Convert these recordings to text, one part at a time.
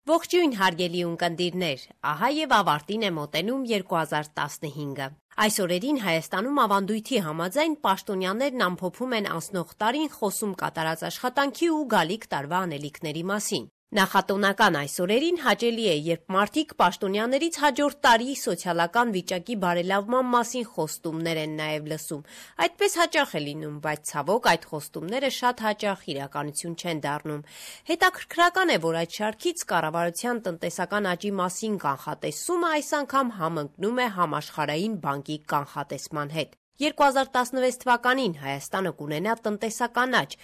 Ողջույն հարգելի ունկնդիրներ, ահա եւ ավարտին է մոտենում 2015-ը։ Այս օրերին Հայաստանում ավանդույթի համաձայն պաշտոնյաներն ամփոփում են անցնող տարին խոսում կատարած աշխատանքի ու գալիք տարվա անելիքների մասին։ Նախատոնական այս օրերին հաճելի է, երբ մարդիկ պաշտոնյաներից հաջորդ տարի սոցիալական վիճակի բարելավման մասին խոստումներ են նաև լսում։ Այդպես հաճախ է լինում, բայց ցավոք այդ խոստումները շատ հաճախ իրականություն չեն դառնում։ Հետաքրքրական է, որ այդ շարքից կառավարության տնտեսական աճի մասին կանխատեսումը այս անգամ համընկնում է Համաշխարհային բանկի կանխատեսման հետ։ 2016 թվականին Հայաստանը կունենա տնտեսական աճ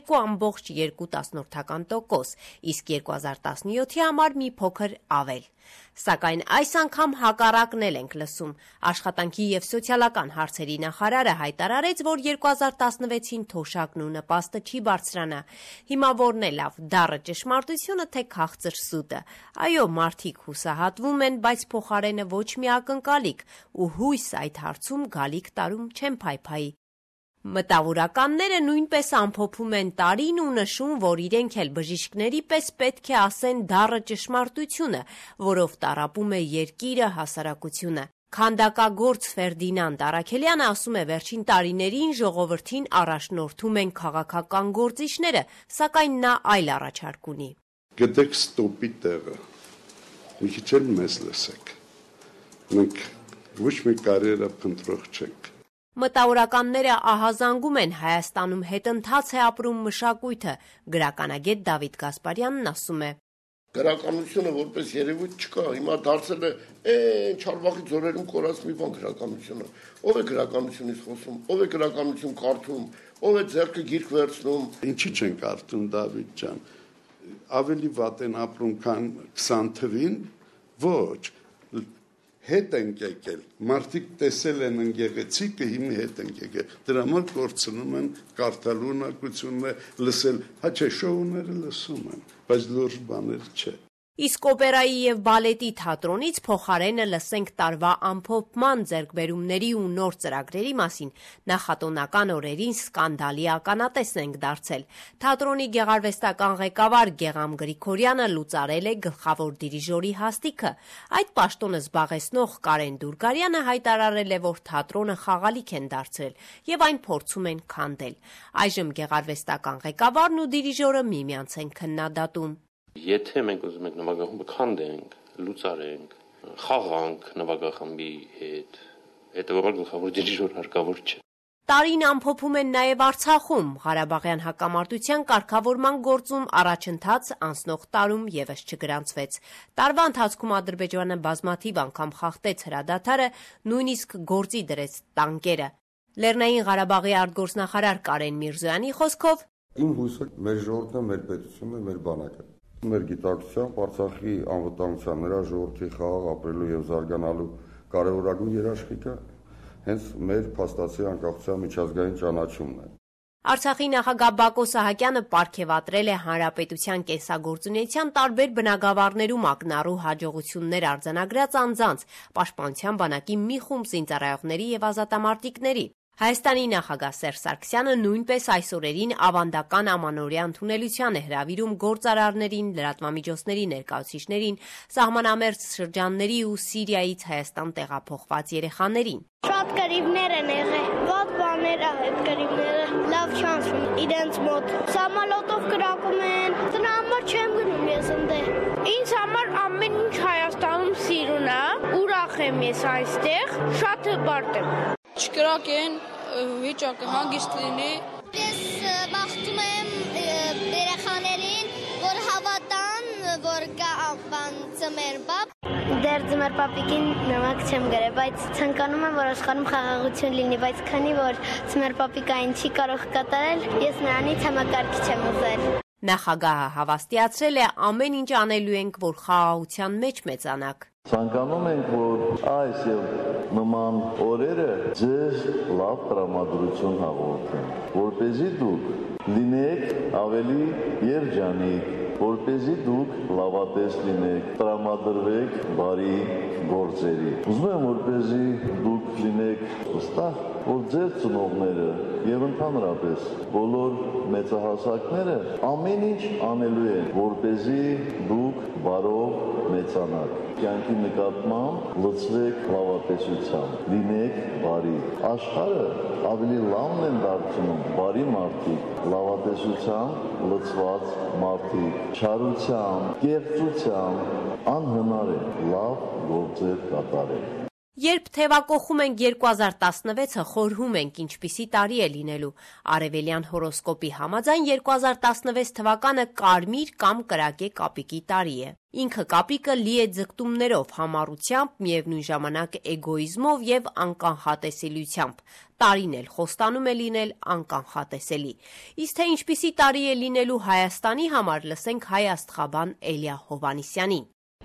2,2%, իսկ 2017-ի համար մի փոքր ավել։ Սակայն այս անգամ հակառակն ենք լսում։ Աշխատանքի եւ սոցիալական հարցերի նախարարը հայտարարեց, որ 2016-ին թոշակն ու նպաստը չի բարձրանա։ Հիմա որն է լավ, դառը ճշմարտությունը թե քաղցր սուտը։ Այո, մարդիկ հուսահատվում են, բայց փոխարենը ոչ մի ակնկալիք ու հույս այդ հարցում գալիք տարում չեն փայփայի։ Մտավորականները նույնպես ամփոփում են տարին ու նշում, որ իրենք էլ բժիշկների պես պետք է ասեն դառը ճշմարտությունը, որով տառապում է երկիրը, հասարակությունը։ Քանդակագործ Ֆերդինանդ Առաքելյանը ասում է, վերջին տարիներին ժողովրդին առաջնորդում են քաղաքական գործիչները, սակայն նա այլ առաջարկ ունի։ Գտեք ստոպի տեղը, մի քիչ էլ մեզ լսեք, մենք ոչ մի կարիերա փնտրող չենք։ Մտավորականները ահազանգում են Հայաստանում հետընթաց է ապրում մշակույթը, գրականագետ Դավիթ Գասպարյանն ասում է. Գրականությունը որպես երևույթ չկա, հիմա դարձել է Չարբախի ձորերում կորած մի բան գրականությունը։ Ով է գրականությունից խոսում, ով է գրականություն կարդում, ով է ձեռքը գիրք վերցնում։ Ինչի չեն կարդում, Դավիթ ջան, ավելի վատ են ապրում, քան 20 թվին, ոչ, հետ ենք եկել, մարդիկ տեսել են ընկեղեցիկը, հիմի հետ ենք եկել, դրա համար կորցնում են կարդալու ունակությունը, լսել, հա չէ, շոուները լսում են, բայց լուրջ բաներ չէ։ Իսկ օպերայի եւ բալետի թատրոնից փոխարենը լսենք տարվա ամփոփման ձեռքբերումների ու նոր ծրագրերի մասին, նախատոնական օրերին սկանդալի ականատես ենք դարձել։ Թատրոնի գեղարվեստական ղեկավար Գեղամ Գրիգորյանը լուծարել է գլխավոր դիրիժորի հաստիքը։ Այդ պաշտոնը զբաղեցնող Կարեն Դուրգարյանը հայտարարել է, որ թատրոնը խաղալիք են դարձրել եւ այն փորձում են քանդել։ Այժմ գեղարվեստական ղեկավարն ու դիրիժորը միմյանց են քննադատում։ Եթե մենք ուզում ենք նվագախումբը քանդենք, լուծարենք, խաղանք նվագախմբի հետ, հետևաբար գլխավոր դիրիժոր հարկավոր չէ։ Տարին ամփոփում են նաև Արցախում, Ղարաբաղյան հակամարտության կարգավորման գործում առաջընթաց անցնող տարում եւս չգրանցվեց։ Տարվա ընթացքում Ադրբեջանը բազմաթիվ անգամ խախտեց հրադադարը, նույնիսկ գործի դրեց տանկերը։ Լեռնային Ղարաբաղի արտգործնախարար Կարեն Միրզոյանի խոսքով. Իմ հույսը մեր ժողովուրդն է, մեր պետությունն է, մեր բանակը։ Մեր գիտակցությամբ Արցախի անվտանգության, նրա ժողովրդի խաղաղ ապրելու եւ զարգանալու կարևորագույն երաշխիքը հենց մեր փաստացի անկախության միջազգային ճանաչումն է։ Արցախի նախագահ Բակո Սահակյանը պարգևատրել է հանրապետության կենսագործունեության տարբեր բնագավառներում ակնառու հաջողություններ արձանագրած անձանց, պաշտպանության բանակի մի խումբ զինծառայողների եւ ազատամարտիկների։ Հայաստանի նախագահ Սերժ Սարգսյանը նույնպես այս օրերին ավանդական ամանորյա ընդունելության է հրավիրում գործարարներին, լրատվամիջոցների ներկայացուցիչներին, սահմանամերձ շրջանների ու Սիրիայից Հայաստան տեղափոխված երեխաներին։ Շատ կռիվներ են եղել, ված բաներ այդ կռիվները, լավ չանցում իրենց մոտ, սամալոտով կրակում են, դրա համար չեմ գնում ես ընդեղ։ Ինձ համար ամեն ինչ Հայաստանում սիրուն է, ուրախ եմ ես այստեղ, շատ հպարտ եմ։ Չկրակեն, վիճակը հանգիստ լինի։ Ես բախտում եմ երեխաներին, որ հավատան, որ կա բան ծմեր պապ։ Դեռ ծմեր պապիկին նամակ չեմ գրել, բայց ցանկանում եմ, որ աշխարհում խաղաղություն լինի, բայց քանի որ ծմեր պապիկը այն չի կարող կատարել, ես նրանից համակարգիչ եմ ուզել։ Նախագահը հավաստիացրել է ամեն ինչ անելու ենք, որ խաղաղության մեջ մեծանաք։ Ցանկանում ենք, որ այս եւ նման օրերը ձեզ լավ տրամադրություն հաղորդեն, որպեսզի դուք լինեք ավելի երջանիկ, որպեսզի դուք լավատես լինեք, տրամադրվեք բարի գործերի։ Ուզում եմ, որպեսզի դուք լինեք վստահ, որ ձեր ծնողները եւ ընդհանրապես բոլոր մեծահասակները ամեն ինչ անելու են, որպեսզի դուք բարով կործանակ։ Կյանքի նկատմամբ լծվեք լավատեսությամբ, լինեք բարի։ Աշխարհը ավելի լավն են դարձնում բարի մարդիկ, լավատեսությամբ լծված մարդիկ, չարությամբ, կեղծությամբ անհնար է լավ գործեր կատարել։ Երբ թևակողում ենք 2016-ը, խորհում ենք ինչպիսի տարի է լինելու։ Արևելյան հորոսկոպի համաձայն 2016 թվականը կարմիր կամ կրակե կապիկի տարի է։ Ինքը կապիկը լի է ձգտումներով, համառությամբ, միևնույն ժամանակ էգոիզմով եւ անկանխատեսելիությամբ։ Տարին էլ խոստանում է լինել անկանխատեսելի։ Իսկ թե ինչպիսի տարի է լինելու Հայաստանի համար, լսենք հայ աստղաբան Էլիա Հովհաննիսյանին։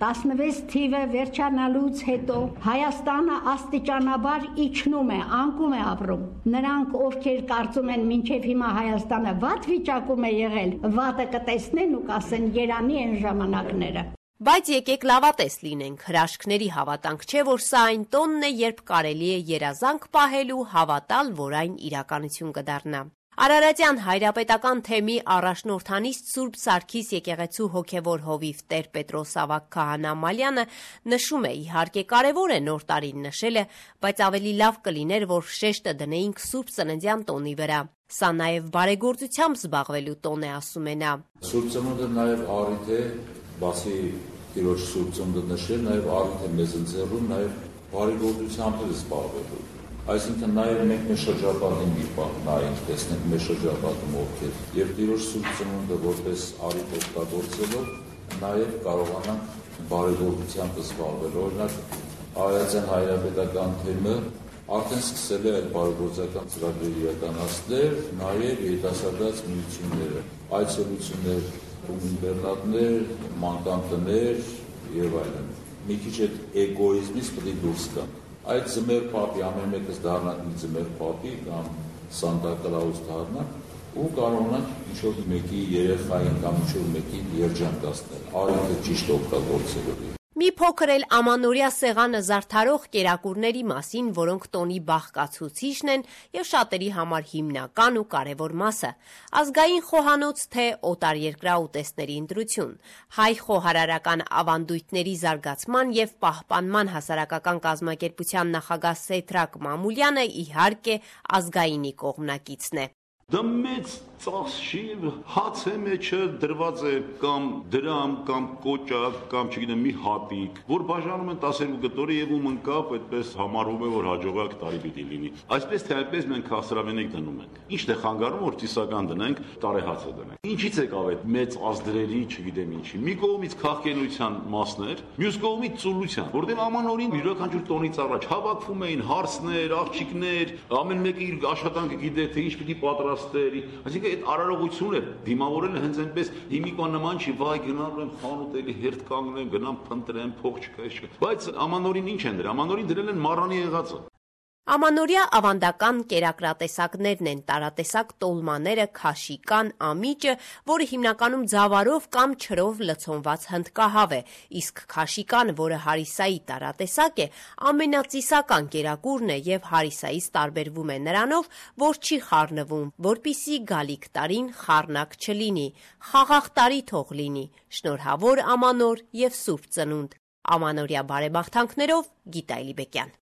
16 թիվը վերջանալուց հետո Հայաստանը աստիճանաբար իջնում է, անկում է ապրում։ Նրանք, ովքեր կարծում են մինչև հիմա Հայաստանը վատ վիճակում է եղել, վատը կտեսնեն ու կասեն երանի են ժամանակները։ Բայց եկեք լավատես լինենք, հրաշքների հավատանք չէ, որ սա այն տոնն է, երբ կարելի է երազանք պահել ու հավատալ, որ այն իրականություն կդառնա։ Արարատյան հայրապետական թեմի առաջնորդանիստ Սուրբ Սարգիս եկեղեցու հոգևոր հովիվ Տեր Պետրոս Ավագ քահանա Մալյանը նշում է, իհարկե կարևոր է նոր տարին նշելը, բայց ավելի լավ կլիներ, որ շեշտը դնեինք Սուրբ Ծննդյան տոնի վրա։ Սա նաև բարեգործությամբ զբաղվելու տոն է, ասում է նա։ Սուրբ Ծնունդը նաև առիթ է, բացի Տիրոջ Սուրբ Ծնունդը նշել, նաև առիթ է մեզ ընձեռում նաև բարեգործությամբ զբաղվելու։ Այսինքն նաև մենք մեր շրջապատին մի բան նայենք, տեսնենք մեր շրջապատում ովքեր եւ Տիրոջ Սուրբ Ծնունդը որպես առիթ օգտագործելով նաև կարողանանք բարեգործությամբ զբաղվել։ Օրինակ Արարատյան հայրապետական թեմը արդեն սկսել է այդ բարեգործական ծրագրեր իրականացնել նաև երիտասարդաց միությունները, այցելություններ, ինտերնատներ, մանկան տներ եւ այլն։ Մի քիչ այդ էգոիզմից պետք է դուրս գանք։ Այդ ձմեր պապի ամեն մեկս դառնանք մի ձմեր պապի կամ Սանտա Կլաուս դառնանք ու կարողանանք ինչ-որ մեկի երեխային կամ ինչ-որ մեկի երջանկացնել, առիթը ճիշտ օգտագործելու։ Մի փոքր էլ ամանորյա սեղանը զարդարող կերակուրների մասին, որոնք տոնի բաղկացուցիչն են եւ շատերի համար հիմնական ու կարևոր մասը։ Ազգային խոհանոց թե օտարերկրյա ուտեստների ընտրություն, հայ խոհարարական ավանդույթների զարգացման եւ պահպանման հասարակական կազմակերպության նախագահ Սեդրակ Մամուլյանը իհարկե ազգայինի կողմնակիցն է։ Դա մեծ ծախս չի, հաց է մեջը դրված է կամ դրամ, կամ կոճակ, կամ չգիտեմ մի հատիկ, որ բաժանում են 12 կտորի եւ ում ընկավ, այդպես համարվում է, որ հաջողակ տարի պիտի լինի։ Այսպես թե այնպես մենք քաղցրավենիք դնում ենք։ Ի՞նչն է խանգարում, որ ծիսական դնենք, տարեհացը դնենք։ Ինչից եկավ այդ մեծ ազդրերի, չգիտեմ ինչի։ Մի կողմից քաղաքենության մասներ, մյուս կողմից ծուլության, որտեղ ամանորին յուրաքանչյուր տոնից առաջ հավաքվում էին հարսներ, աղջիկներ, ամեն մեկը իր աշխատանքը գիտեր, թե ինչ պիտի պատրաստեր, այսինքն այդ արարողությունը դիմավորել հենց այնպես հիմիկվա նման չի, վայ գնալու եմ խանութ էլի հերթ կանգնեմ, գնամ փնտրեմ, փող չկա, բայց ամանորին ինչ են դրել, ամանորին դրել են մառանի եղածը։ Ամանորյա ավանդական կերակրատեսակներն են տարատեսակ տոլմաները, քաշիկան, ամիջը, որը հիմնականում ձավարով կամ չրով լցոնված հնդկահավ է, իսկ քաշիկան, որը հարիսայի տարատեսակ է, ամենածիսական կերակուրն է եւ հարիսայից տարբերվում է նրանով, որ չի խառնվում, որպիսի գալիք տարին խառնակ չլինի, խաղաղ տարի թող լինի, շնորհավոր ամանոր եւ Սուրբ Ծնունդ։ Ամանորյա բարեբախտանքներով Գիտա Էլիբեկյան։